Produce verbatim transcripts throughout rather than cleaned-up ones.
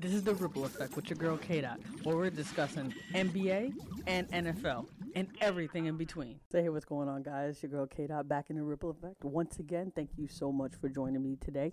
This is the Ripple Effect with your girl K Dot, where we're discussing N B A and N F L and everything in between. So hey, what's going on, guys? Your girl K Dot back in the Ripple Effect once again. Thank you so much for joining me today.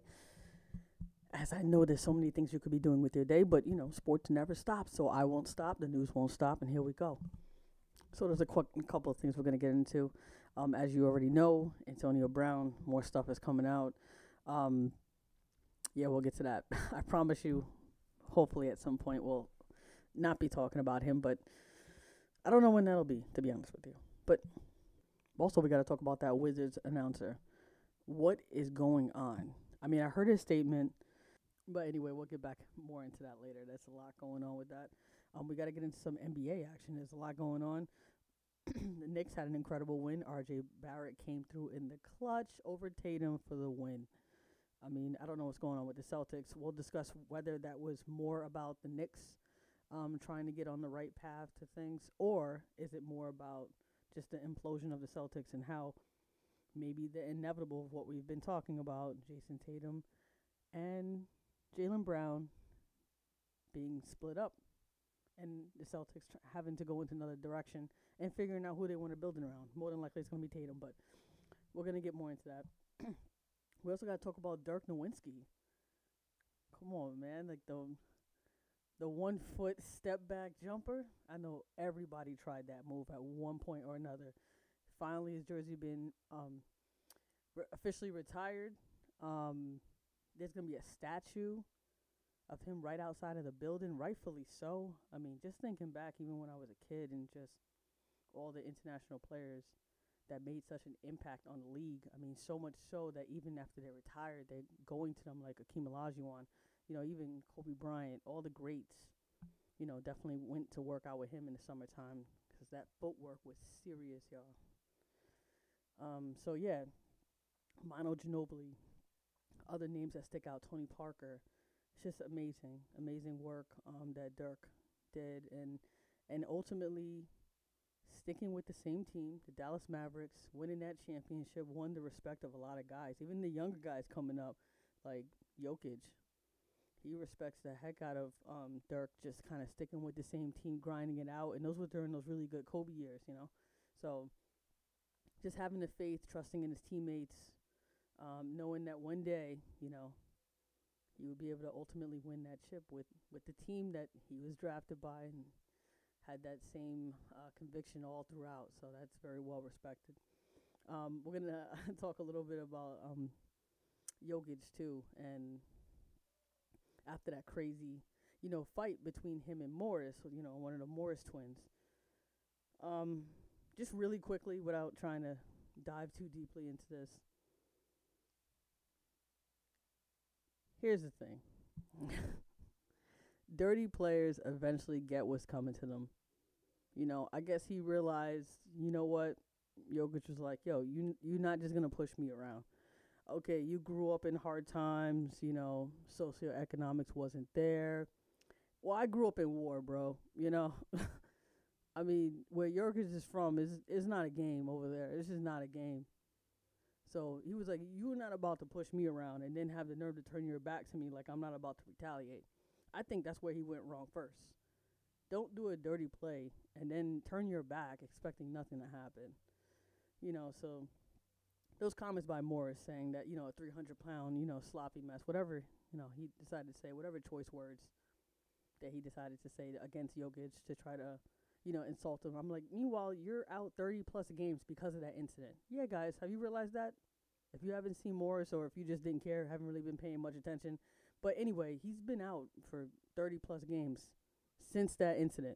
As I know, there's so many things you could be doing with your day, but you know, sports never stops, so I won't stop. The news won't stop, and here we go. So there's a qu- couple of things we're gonna get into. Um, as you already know, Antonio Brown, more stuff is coming out. Um, yeah, we'll get to that. I promise you. Hopefully, at some point, we'll not be talking about him, but I don't know when that'll be, to be honest with you. But also, we got to talk about that Wizards announcer. What is going on? I mean, I heard his statement, but anyway, we'll get back more into that later. There's a lot going on with that. Um, we got to get into some N B A action. There's a lot going on. The Knicks had an incredible win. R J Barrett came through in the clutch over Tatum for the win. I mean, I don't know what's going on with the Celtics. We'll discuss whether that was more about the Knicks um, trying to get on the right path to things, or is it more about just the implosion of the Celtics and how maybe the inevitable of what we've been talking about, Jason Tatum and Jaylen Brown being split up and the Celtics tr- having to go into another direction and figuring out who they want to build around. More than likely it's going to be Tatum, but we're going to get more into that. We also got to talk about Dirk Nowitzki. Come on, man. Like the the one foot step back jumper. I know everybody tried that move at one point or another. Finally, his jersey been um, re- officially retired. Um, there's going to be a statue of him right outside of the building, rightfully so. I mean, just thinking back even when I was a kid and just all the international players that made such an impact on the league. I mean, so much so that even after they're retired, they're going to them like Akeem Olajuwon, you know, even Kobe Bryant, all the greats, you know, definitely went to work out with him in the summertime because that footwork was serious, y'all. Um, so, yeah, Manu Ginobili, other names that stick out, Tony Parker. It's just amazing, amazing work um, that Dirk did. And, and ultimately, sticking with the same team, the Dallas Mavericks, winning that championship, won the respect of a lot of guys. Even the younger guys coming up, like Jokic, he respects the heck out of um, Dirk just kind of sticking with the same team, grinding it out. And those were during those really good Kobe years, you know. So just having the faith, trusting in his teammates, um, knowing that one day, you know, he would be able to ultimately win that chip with, with the team that he was drafted by and had that same uh, conviction all throughout, so that's very well respected. Um, we're going to talk a little bit about um, Jokic, too, and after that crazy, you know, fight between him and Morris, you know, one of the Morris twins. Um, just really quickly, without trying to dive too deeply into this, here's the thing. Dirty players eventually get what's coming to them. You know, I guess he realized, you know what? Jokic was like, yo, you, you're not just going to push me around. Okay, you grew up in hard times, you know, socioeconomics wasn't there. Well, I grew up in war, bro, you know. I mean, where Jokic is from is is not a game over there. It's just not a game. So he was like, you're not about to push me around and then have the nerve to turn your back to me like I'm not about to retaliate. I think that's where he went wrong first. Don't do a dirty play and then turn your back expecting nothing to happen. You know, so those comments by Morris saying that, you know, a three hundred pound, you know, sloppy mess, whatever, you know, he decided to say, whatever choice words that he decided to say against Jokic to try to, you know, insult him. I'm like, meanwhile, you're out thirty plus games because of that incident. Yeah, guys, have you realized that? If you haven't seen Morris or if you just didn't care, haven't really been paying much attention. But anyway, he's been out for thirty plus games since that incident.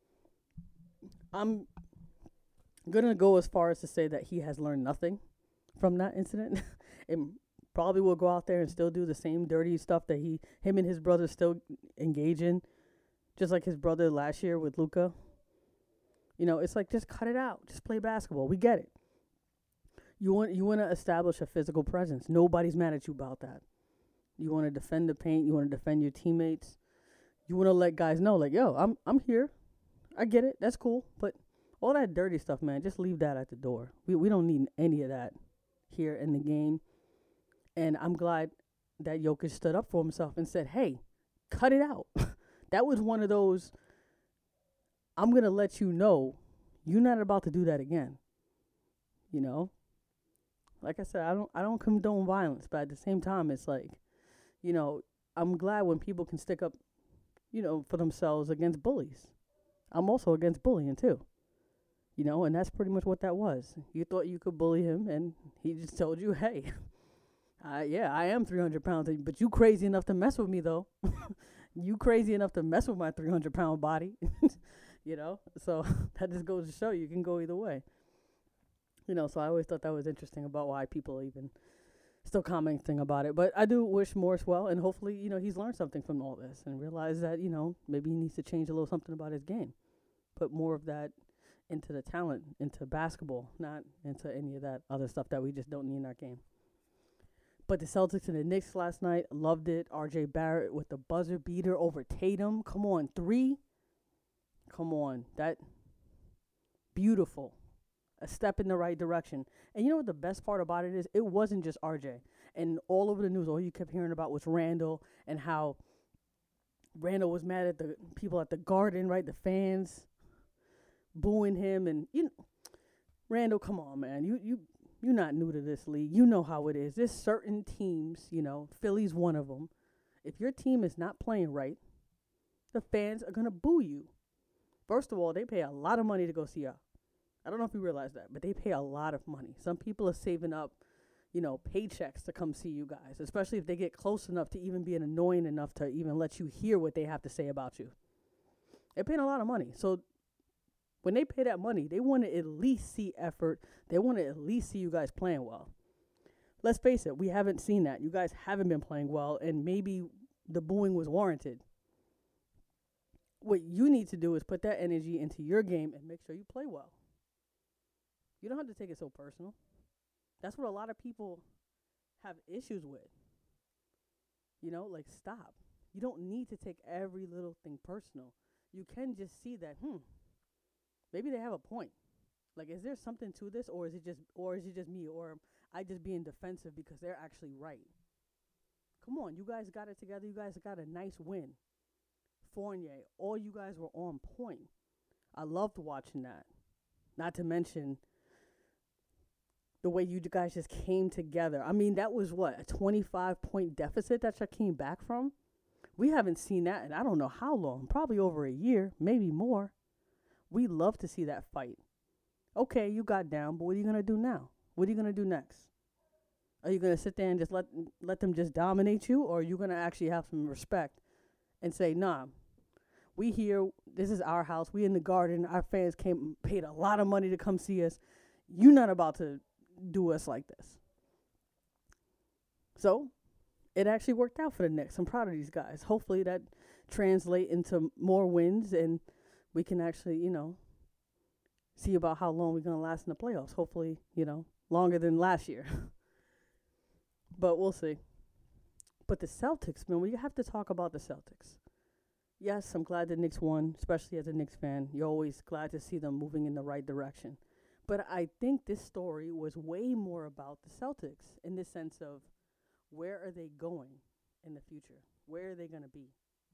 I'm going to go as far as to say that he has learned nothing from that incident and probably will go out there and still do the same dirty stuff that he, him and his brother still engage in, just like his brother last year with Luka. You know, it's like, just cut it out. Just play basketball. We get it. You want you want to establish a physical presence. Nobody's mad at you about that. You want to defend the paint. You want to defend your teammates. You want to let guys know, like, yo, I'm I'm here. I get it. That's cool. But all that dirty stuff, man, just leave that at the door. We we don't need any of that here in the game. And I'm glad that Jokic stood up for himself and said, hey, cut it out. That was one of those, I'm going to let you know you're not about to do that again. You know? Like I said, I don't I don't condone violence, but at the same time, it's like, you know, I'm glad when people can stick up, you know, for themselves against bullies. I'm also against bullying too. You know, and that's pretty much what that was. You thought you could bully him, and he just told you, hey, uh, yeah, I am three hundred pounds, but you crazy enough to mess with me, though. You crazy enough to mess with my three hundred pound body. You know, so that just goes to show you can go either way. You know, so I always thought that was interesting about why people are even still commenting about it. But I do wish Morris well, and hopefully, you know, he's learned something from all this and realized that, you know, maybe he needs to change a little something about his game. Put more of that into the talent, into basketball, not into any of that other stuff that we just don't need in our game. But the Celtics and the Knicks last night, loved it. R J Barrett with the buzzer beater over Tatum. Come on, three. Come on, that beautiful. A step in the right direction. And you know what the best part about it is? It wasn't just R J. And all over the news, all you kept hearing about was Randall and how Randall was mad at the people at the Garden, right? The fans booing him. And, you know, Randall, come on, man. You, you, you're not new to this league. You know how it is. There's certain teams, you know, Philly's one of them. If your team is not playing right, the fans are going to boo you. First of all, they pay a lot of money to go see y'all. I don't know if you realize that, but they pay a lot of money. Some people are saving up, you know, paychecks to come see you guys, especially if they get close enough to even being annoying enough to even let you hear what they have to say about you. They're paying a lot of money. So when they pay that money, they want to at least see effort. They want to at least see you guys playing well. Let's face it, we haven't seen that. You guys haven't been playing well, and maybe the booing was warranted. What you need to do is put that energy into your game and make sure you play well. You don't have to take it so personal. That's what a lot of people have issues with. You know, like, stop. You don't need to take every little thing personal. You can just see that, hmm, maybe they have a point. Like, is there something to this, or is it just, or is it just me, or I just being defensive because they're actually right? Come on, you guys got it together. You guys got a nice win. Fournier, all you guys were on point. I loved watching that. Not to mention the way you guys just came together. I mean, that was what, a twenty-five point deficit that you came back from? We haven't seen that in I don't know how long, probably over a year, maybe more. We love to see that fight. Okay, you got down, but what are you going to do now? What are you going to do next? Are you going to sit there and just let let them just dominate you, or are you going to actually have some respect and say, nah, we here, this is our house, we in the Garden, our fans came, paid a lot of money to come see us. You're not about to do us like this. So it actually worked out for the Knicks. I'm proud of these guys. Hopefully that translate into more wins, and we can actually, you know, see about how long we're going to last in the playoffs. Hopefully, you know, longer than last year. But we'll see. But the Celtics, man, we have to talk about the Celtics. Yes, I'm glad the Knicks won, especially as a Knicks fan. You're always glad to see them moving in the right direction. But I think this story was way more about the Celtics in the sense of where are they going in the future? Where are they going to be?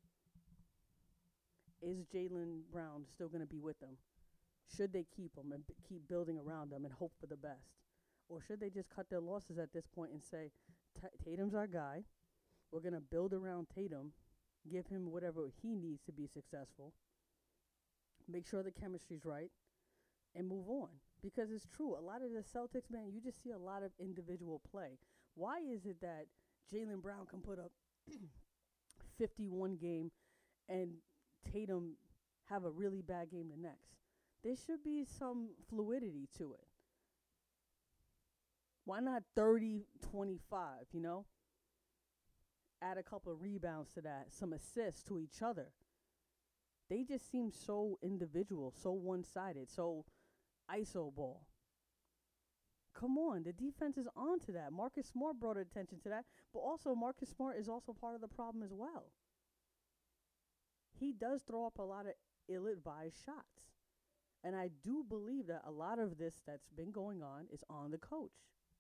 Is Jaylen Brown still going to be with them? Should they keep him and b- keep building around them and hope for the best? Or should they just cut their losses at this point and say, Tatum's our guy. We're going to build around Tatum, give him whatever he needs to be successful, make sure the chemistry's right, and move on. Because it's true. A lot of the Celtics, man, you just see a lot of individual play. Why is it that Jaylen Brown can put up fifty-one game and Tatum have a really bad game the next? There should be some fluidity to it. Why not thirty twenty-five, you know? Add a couple of rebounds to that, some assists to each other. They just seem so individual, so one-sided, so I S O ball. Come on, the defense is on to that. Marcus Smart brought attention to that, but also Marcus Smart is also part of the problem as well. He does throw up a lot of ill-advised shots. And I do believe that a lot of this that's been going on is on the coach.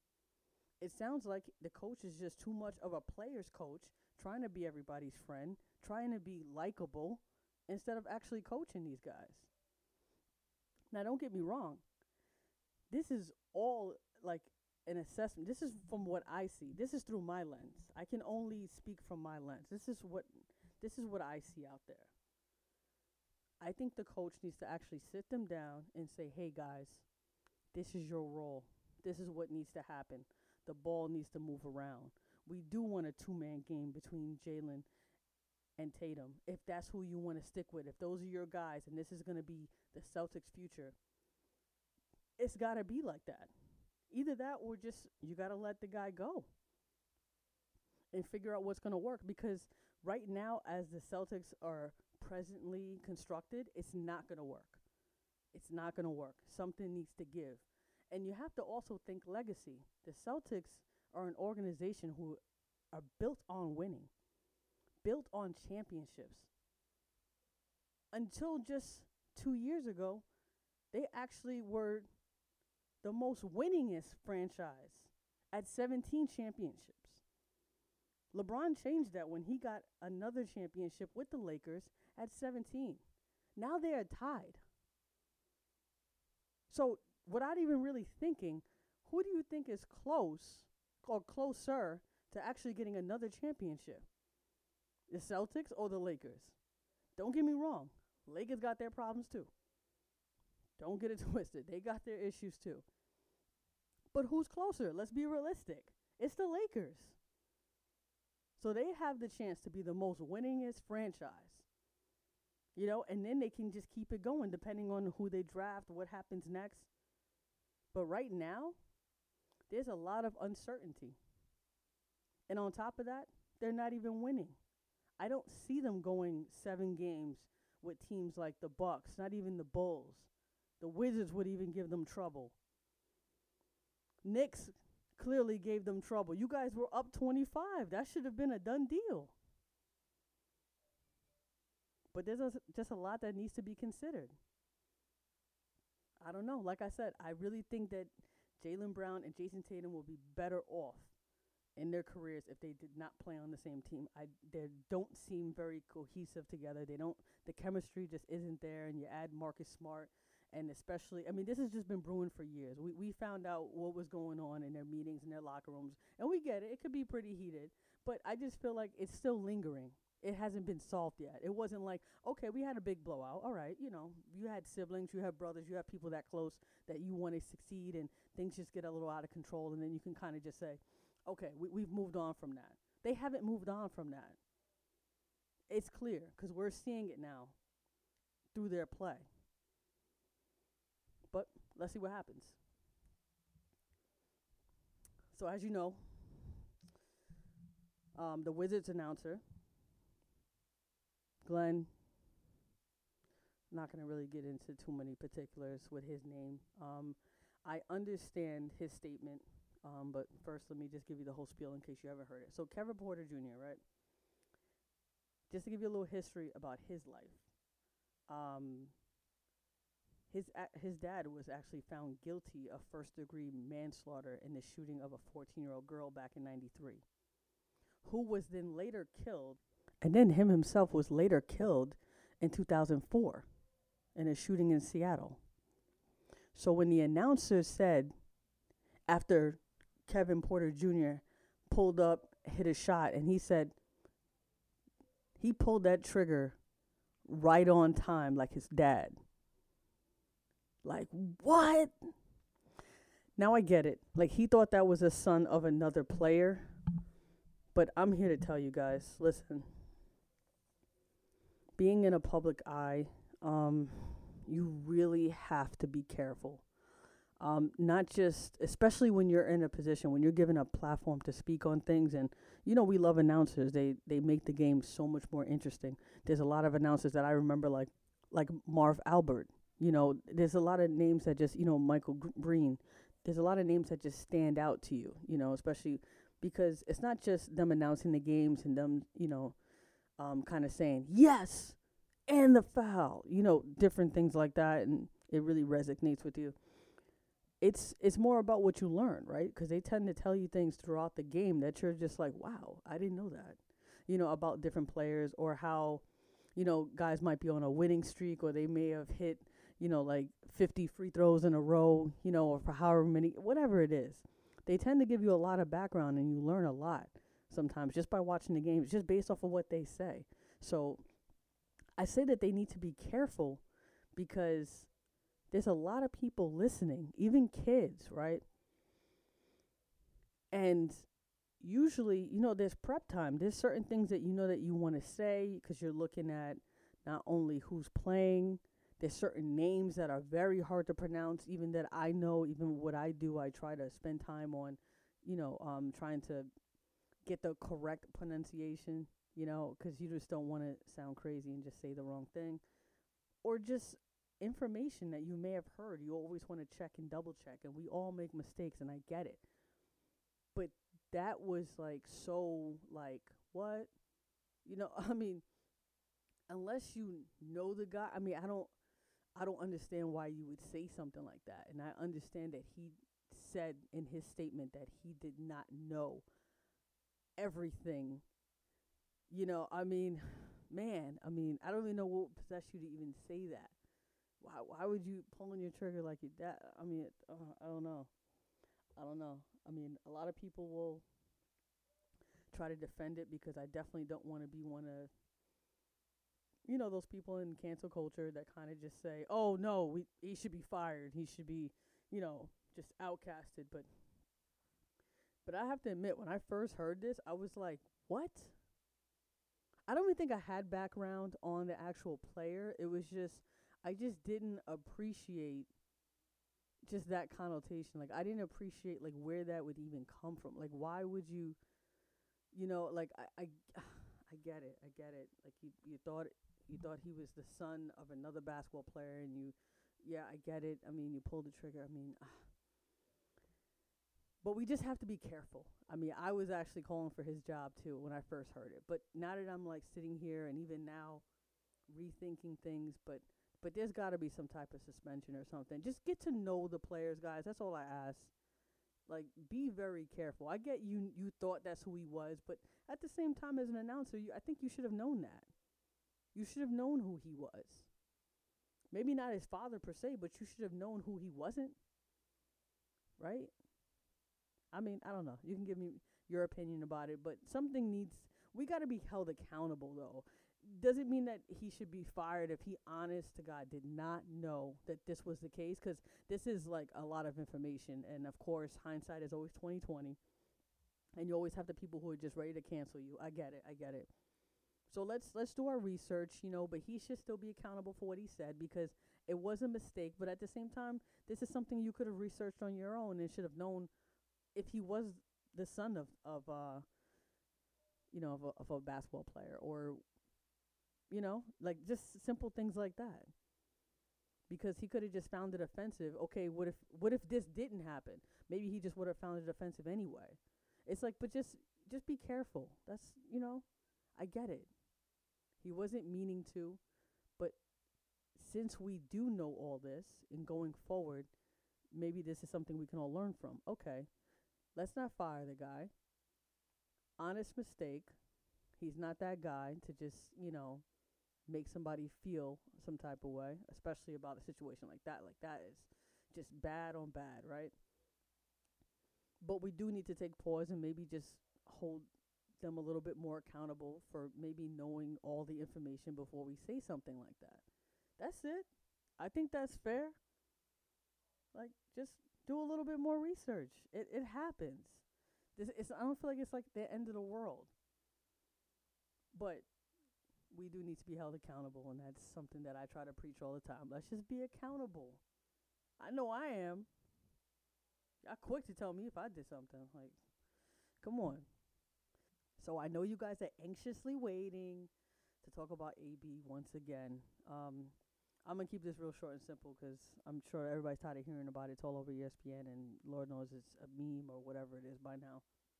It sounds like the coach is just too much of a player's coach, trying to be everybody's friend, trying to be likable instead of actually coaching these guys. Now, don't get me wrong. This is all like an assessment. This is from what I see. This is through my lens. I can only speak from my lens. This is what this is what I see out there. I think the coach needs to actually sit them down and say, "Hey guys, this is your role. This is what needs to happen. The ball needs to move around. We do want a two-man game between Jaylen and Tatum. If that's who you want to stick with, if those are your guys and this is going to be the Celtics' future, it's got to be like that. Either that or just you got to let the guy go and figure out what's going to work, because right now, as the Celtics are presently constructed, it's not going to work. It's not going to work. Something needs to give. And you have to also think legacy. The Celtics are an organization who are built on winning, built on championships. Until just two years ago, they actually were the most winningest franchise at seventeen championships. LeBron changed that when he got another championship with the Lakers at seventeen. Now they are tied. So without even really thinking, who do you think is close or closer to actually getting another championship? The Celtics or the Lakers? Don't get me wrong. Lakers got their problems too. Don't get it twisted. They got their issues too. But who's closer? Let's be realistic. It's the Lakers. So they have the chance to be the most winningest franchise. You know, and then they can just keep it going depending on who they draft, what happens next. But right now, there's a lot of uncertainty. And on top of that, they're not even winning. I don't see them going seven games with teams like the Bucks, not even the Bulls. The Wizards would even give them trouble. Knicks clearly gave them trouble. You guys were up twenty-five. That should have been a done deal. But there's a, just a lot that needs to be considered. I don't know. Like I said, I really think that Jaylen Brown and Jason Tatum will be better off in their careers if they did not play on the same team. I they don't seem very cohesive together. They don't. The chemistry just isn't there. And you add Marcus Smart, and especially, I mean, this has just been brewing for years. We we found out what was going on in their meetings, in their locker rooms, and we get it. It could be pretty heated, but I just feel like it's still lingering. It hasn't been solved yet. It wasn't like, okay, we had a big blowout. All right, you know, you had siblings, you have brothers, you have people that close that you want to succeed, and things just get a little out of control, and then you can kind of just say, okay, we, we've moved on from that. They haven't moved on from that. It's clear because we're seeing it now through their play. But let's see what happens. So as you know, um, the Wizards announcer, Glenn, not going to really get into too many particulars with his name. Um, I understand his statement, um, but first let me just give you the whole spiel in case you haven't heard it. So Kevin Porter Junior, right? Just to give you a little history about his life. Um, his a- his dad was actually found guilty of first-degree manslaughter in the shooting of a fourteen-year-old girl back in ninety-three, who was then later killed. And then him himself was later killed in two thousand four in a shooting in Seattle. So when the announcer said, after Kevin Porter Junior pulled up, hit a shot, and he said he pulled that trigger right on time like his dad. Like, what? Now I get it. Like, he thought that was a son of another player. But I'm here to tell you guys, listen. Being in a public eye, um, you really have to be careful. Um, not just, especially when you're in a position, when you're given a platform to speak on things. And, you know, we love announcers. They they make the game so much more interesting. There's a lot of announcers that I remember, like like Marv Albert. You know, there's a lot of names that just, you know, Michael G- Breen. There's a lot of names that just stand out to you, you know, especially because it's not just them announcing the games and them, you know, um, kind of saying, yes, and the foul, you know, different things like that. And it really resonates with you. It's it's more about what you learn, right? Because they tend to tell you things throughout the game that you're just like, wow, I didn't know that. you know, about different players or how, you know, guys might be on a winning streak or they may have hit, you know, like fifty free throws in a row, you know, or for however many, whatever it is. They tend to give you a lot of background and you learn a lot sometimes just by watching the games, just based off of what they say. So I say that they need to be careful because there's a lot of people listening, even kids, right? And usually, you know, there's prep time. There's certain things that you know that you want to say because you're looking at not only who's playing, there's certain names that are very hard to pronounce, even that I know, even what I do, I try to spend time on, you know, um, trying to get the correct pronunciation, you know, because you just don't want to sound crazy and just say the wrong thing. Or just information that you may have heard. You always want to check and double check, and we all make mistakes, and I get it. But that was like so, like, what? You know, I mean, unless you know the guy, I mean, I don't. I don't understand why you would say something like that. And I understand that he said in his statement that he did not know everything. You know, I mean, man, I mean, I don't even know what possessed you to even say that. Why why would you pull on your trigger like your dad? I mean, it, uh, I don't know. I don't know. I mean, a lot of people will try to defend it because I definitely don't want to be one of, you know, those people in cancel culture that kind of just say, "Oh no, we he should be fired. He should be, you know, just outcasted." But but I have to admit, when I first heard this, I was like, "What?" I don't even think I had background on the actual player. It was just I just didn't appreciate just that connotation. Like I didn't appreciate like where that would even come from. Like why would you, you know, like I I, I get it. I get it. Like you you thought you thought he was the son of another basketball player and you yeah, I get it. I mean, you pulled the trigger. I mean, but we just have to be careful. I mean, I was actually calling for his job too when I first heard it. But now that I'm like sitting here and even now rethinking things, but but there's got to be some type of suspension or something. Just get to know the players, guys. That's all I ask. Like, be very careful. I get you. You thought that's who he was, but at the same time, as an announcer, you, I think you should have known that. You should have known who he was. Maybe not his father per se, but you should have known who he wasn't. Right? I mean, I don't know. You can give me your opinion about it, but something needs. We got to be held accountable, though. Doesn't mean that he should be fired if he, honest to God, did not know that this was the case, because this is like a lot of information, and of course, hindsight is always twenty twenty, and you always have the people who are just ready to cancel you. I get it. I get it. So let's let's do our research, you know. But he should still be accountable for what he said because it was a mistake. But at the same time, this is something you could have researched on your own and should have known if he was the son of of uh you know of a, of a basketball player, or you know, like just simple things like that. Because he could have just found it offensive. Okay, what if what if this didn't happen? Maybe he just would have found it offensive anyway. It's like, but just just be careful. That's, you know, I get it. He wasn't meaning to, but since we do know all this and going forward, maybe this is something we can all learn from. Okay, let's not fire the guy. Honest mistake. He's not that guy to just, you know, make somebody feel some type of way, especially about a situation like that. Like that is just bad on bad, right? But we do need to take pause and maybe just hold them a little bit more accountable for maybe knowing all the information before we say something like that. That's it. I think that's fair. Like just do a little bit more research. It it happens. This it's I don't feel like it's like the end of the world. But we do need to be held accountable, and that's something that I try to preach all the time. Let's just be accountable. I know I am. Y'all quick to tell me if I did something. Like, come on. So I know you guys are anxiously waiting to talk about A B once again. Um, I'm going to keep this real short and simple because I'm sure everybody's tired of hearing about it. It's all over E S P N, and Lord knows it's a meme or whatever it is by now.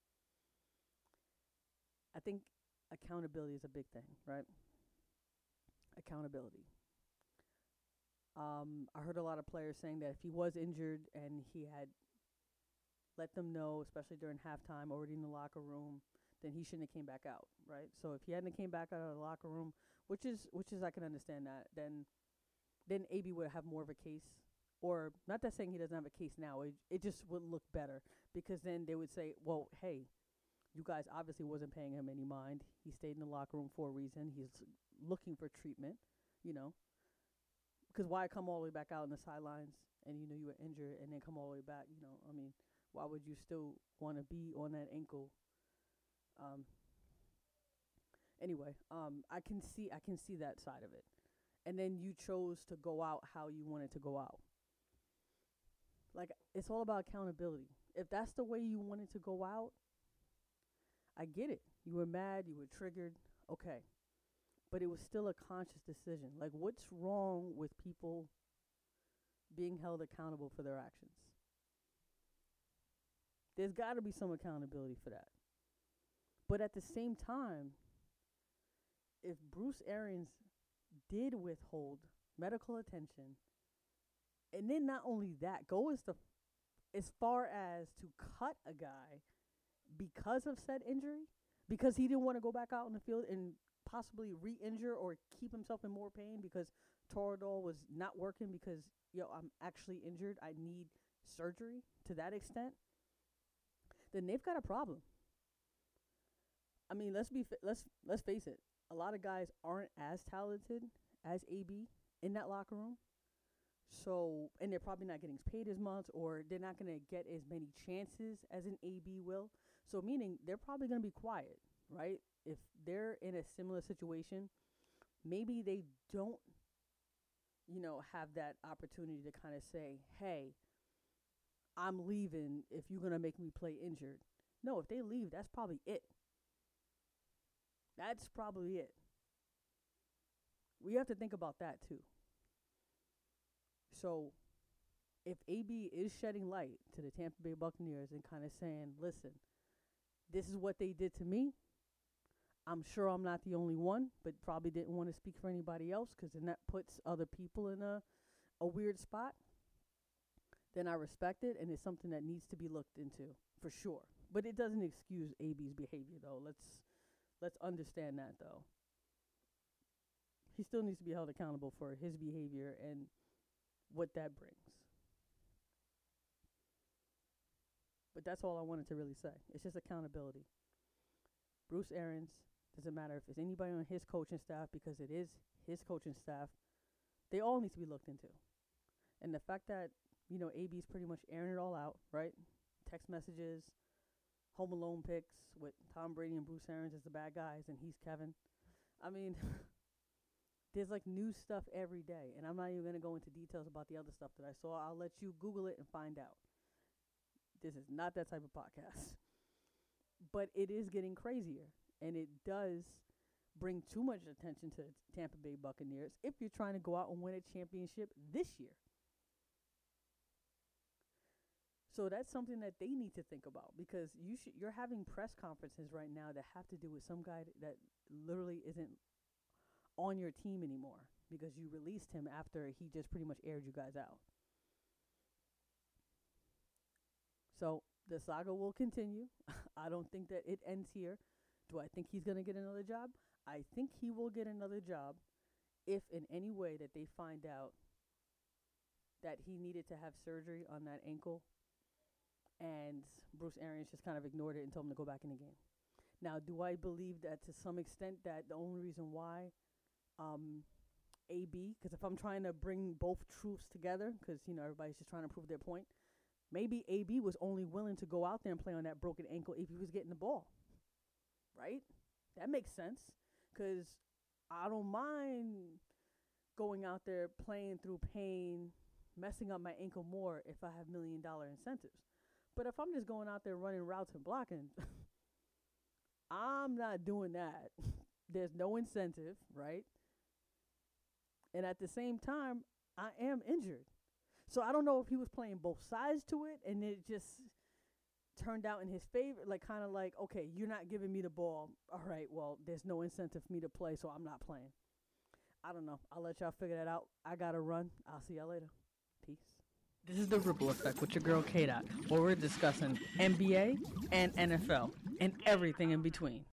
I think accountability is a big thing, right? Accountability. Um, I heard a lot of players saying that if he was injured and he had let them know, especially during halftime, already in the locker room, then he shouldn't have came back out, right? So if he hadn't came back out of the locker room, which is which is I can understand that, then then A B would have more of a case. Or not that saying he doesn't have a case now. It it just would look better because then they would say, well, hey, you guys obviously wasn't paying him any mind. He stayed in the locker room for a reason. He's looking for treatment, you know. Because why come all the way back out on the sidelines and you know you were injured and then come all the way back, you know? I mean, why would you still want to be on that ankle? Um. Anyway, um, I can see I can see that side of it. And then you chose to go out how you wanted to go out. Like, it's all about accountability. If that's the way you wanted to go out, I get it. You were mad, you were triggered, okay. But it was still a conscious decision. Like, what's wrong with people being held accountable for their actions? There's got to be some accountability for that. But at the same time, if Bruce Arians did withhold medical attention, and then not only that, go as, the, as far as to cut a guy because of said injury, because he didn't want to go back out in the field and possibly re-injure or keep himself in more pain because Toradol was not working because, yo, I'm actually injured, I need surgery to that extent, then they've got a problem. I mean, let's be fa- let's let's face it. A lot of guys aren't as talented as A B in that locker room. So, and they're probably not getting paid as much, or they're not going to get as many chances as an A B will. So, meaning they're probably going to be quiet, right? If they're in a similar situation, maybe they don't, you know, have that opportunity to kind of say, hey, I'm leaving if you're going to make me play injured. No, if they leave, that's probably it. That's probably it. We have to think about that too. So if A B is shedding light to the Tampa Bay Buccaneers and kind of saying, listen, this is what they did to me. I'm sure I'm not the only one, but probably didn't want to speak for anybody else because then that puts other people in a, a weird spot. Then I respect it, and it's something that needs to be looked into for sure. But it doesn't excuse A B's behavior, though. Let's let's understand that, though. He still needs to be held accountable for his behavior and what that brings. But that's all I wanted to really say. It's just accountability. Bruce Arians, doesn't matter if it's anybody on his coaching staff, because it is his coaching staff, they all need to be looked into. And the fact that, you know, A B's pretty much airing it all out, right? Text messages, Home Alone pics with Tom Brady and Bruce Arians as the bad guys, and he's Kevin. I mean, there's like new stuff every day, and I'm not even going to go into details about the other stuff that I saw. I'll let you Google it and find out. This is not that type of podcast. But it is getting crazier, and it does bring too much attention to the Tampa Bay Buccaneers if you're trying to go out and win a championship this year. So that's something that they need to think about, because you should, you're having press conferences right now that have to do with some guy that literally isn't on your team anymore because you released him after he just pretty much aired you guys out. So the saga will continue. I don't think that it ends here. Do I think he's going to get another job? I think he will get another job if in any way that they find out that he needed to have surgery on that ankle and Bruce Arians just kind of ignored it and told him to go back in the game. Now, do I believe that to some extent that the only reason why um, A B, because if I'm trying to bring both truths together, because, you know, everybody's just trying to prove their point, maybe A B was only willing to go out there and play on that broken ankle if he was getting the ball, right? That makes sense, because I don't mind going out there playing through pain, messing up my ankle more if I have million dollar incentives. But if I'm just going out there running routes and blocking, I'm not doing that. There's no incentive, right? And at the same time, I am injured. So I don't know if he was playing both sides to it and it just turned out in his favor, like kind of like, okay, you're not giving me the ball. All right, well, there's no incentive for me to play, so I'm not playing. I don't know. I'll let y'all figure that out. I got to run. I'll see y'all later. Peace. This is the Ripple Effect with your girl K Dot, where we're discussing N B A and N F L and everything in between.